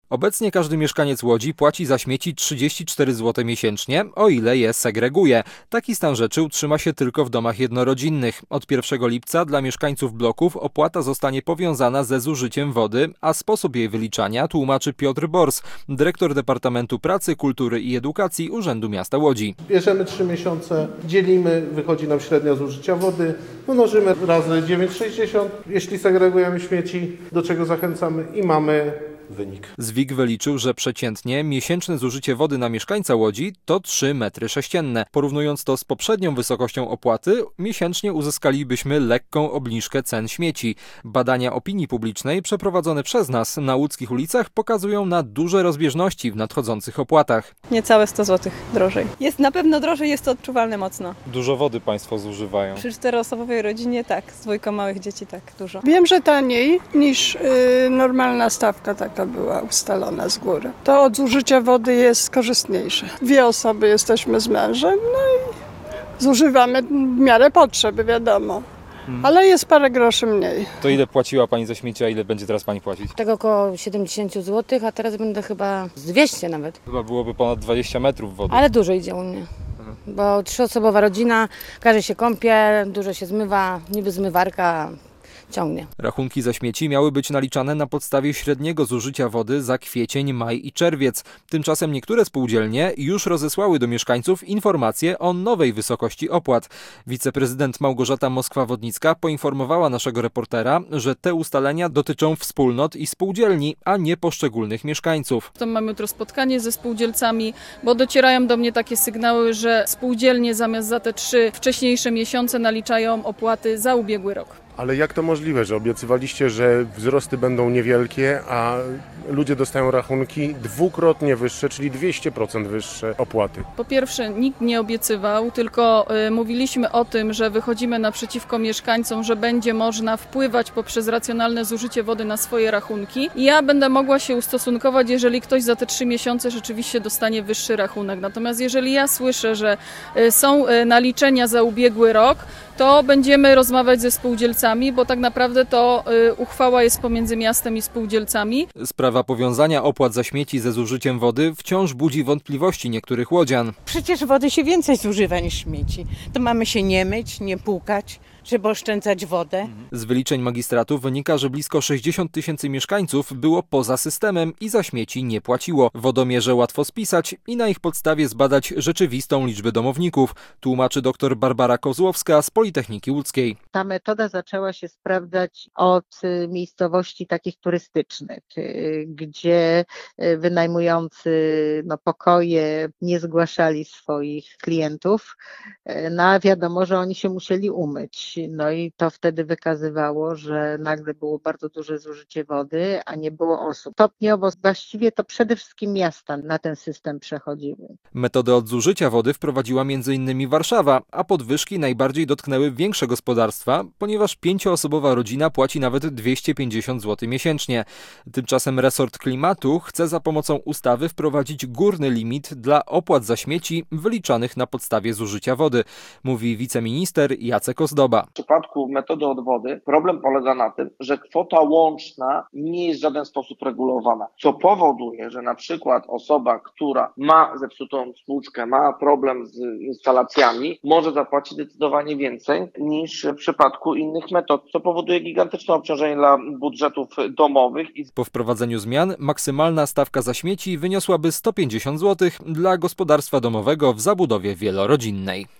Obecnie każdy mieszkaniec Łodzi płaci za śmieci 34 zł miesięcznie, o ile je segreguje. Taki stan rzeczy utrzyma się tylko w domach jednorodzinnych. Od 1 lipca dla mieszkańców bloków opłata zostanie powiązana ze zużyciem wody, a sposób jej wyliczania tłumaczy Piotr Bors, dyrektor Departamentu Pracy, Kultury i Edukacji Urzędu Miasta Łodzi. Bierzemy 3 miesiące, dzielimy, wychodzi nam średnia zużycia wody, mnożymy razy 9,60, jeśli segregujemy śmieci, do czego zachęcamy i mamy wynik. ZWIG wyliczył, że przeciętnie miesięczne zużycie wody na mieszkańca Łodzi to 3 metry sześcienne. Porównując to z poprzednią wysokością opłaty, miesięcznie uzyskalibyśmy lekką obniżkę cen śmieci. Badania opinii publicznej przeprowadzone przez nas na łódzkich ulicach pokazują na duże rozbieżności w nadchodzących opłatach. Niecałe 100 zł drożej. Jest na pewno drożej, jest to odczuwalne mocno. Dużo wody państwo zużywają. Przy 4-osobowej rodzinie tak, z 2 małych dzieci tak, dużo. Wiem, że taniej niż normalna stawka taka była ustalona z góry. To od zużycia wody jest korzystniejsze. 2 osoby jesteśmy z mężem, no i zużywamy w miarę potrzeby, wiadomo. Ale jest parę groszy mniej. To ile płaciła pani za śmieci, a ile będzie teraz pani płacić? Tego około 70 zł, a teraz będę chyba z 200 nawet. Chyba byłoby ponad 20 metrów wody. Ale dużo idzie u mnie. Bo 3-osobowa rodzina, każdy się kąpie, dużo się zmywa, niby zmywarka ciągnie. Rachunki za śmieci miały być naliczane na podstawie średniego zużycia wody za kwiecień, maj i czerwiec. Tymczasem niektóre spółdzielnie już rozesłały do mieszkańców informacje o nowej wysokości opłat. Wiceprezydent Małgorzata Moskwa-Wodnicka poinformowała naszego reportera, że te ustalenia dotyczą wspólnot i spółdzielni, a nie poszczególnych mieszkańców. To mam jutro spotkanie ze spółdzielcami, bo docierają do mnie takie sygnały, że spółdzielnie zamiast za te 3 wcześniejsze miesiące naliczają opłaty za ubiegły rok. Ale jak to możliwe, że obiecywaliście, że wzrosty będą niewielkie, a ludzie dostają rachunki dwukrotnie wyższe, czyli 200% wyższe opłaty? Po pierwsze, nikt nie obiecywał, tylko mówiliśmy o tym, że wychodzimy naprzeciwko mieszkańcom, że będzie można wpływać poprzez racjonalne zużycie wody na swoje rachunki. I ja będę mogła się ustosunkować, jeżeli ktoś za te 3 miesiące rzeczywiście dostanie wyższy rachunek. Natomiast jeżeli ja słyszę, że są naliczenia za ubiegły rok, to będziemy rozmawiać ze spółdzielcami, bo tak naprawdę to uchwała jest pomiędzy miastem i spółdzielcami. Sprawa powiązania opłat za śmieci ze zużyciem wody wciąż budzi wątpliwości niektórych łodzian. Przecież wody się więcej zużywa niż śmieci. To mamy się nie myć, nie płukać, żeby oszczędzać wodę. Z wyliczeń magistratu wynika, że blisko 60 000 mieszkańców było poza systemem i za śmieci nie płaciło. Wodomierze łatwo spisać i na ich podstawie zbadać rzeczywistą liczbę domowników, tłumaczy dr Barbara Kozłowska z Politechniki Łódzkiej. Ta metoda zaczęła się sprawdzać od miejscowości takich turystycznych, gdzie wynajmujący pokoje nie zgłaszali swoich klientów. No a wiadomo, że oni się musieli umyć. No i to wtedy wykazywało, że nagle było bardzo duże zużycie wody, a nie było osób. Stopniowo właściwie to przede wszystkim miasta na ten system przechodziły. Metodę odzużycia wody wprowadziła m.in. Warszawa, a podwyżki najbardziej dotknęły większe gospodarstwa, ponieważ 5-osobowa rodzina płaci nawet 250 zł miesięcznie. Tymczasem resort klimatu chce za pomocą ustawy wprowadzić górny limit dla opłat za śmieci wyliczanych na podstawie zużycia wody, mówi wiceminister Jacek Ozdoba. W przypadku metody odwody problem polega na tym, że kwota łączna nie jest w żaden sposób regulowana, co powoduje, że na przykład osoba, która ma zepsutą spłuczkę, ma problem z instalacjami, może zapłacić zdecydowanie więcej niż w przypadku innych metod, co powoduje gigantyczne obciążenie dla budżetów domowych. Po wprowadzeniu zmian maksymalna stawka za śmieci wyniosłaby 150 zł dla gospodarstwa domowego w zabudowie wielorodzinnej.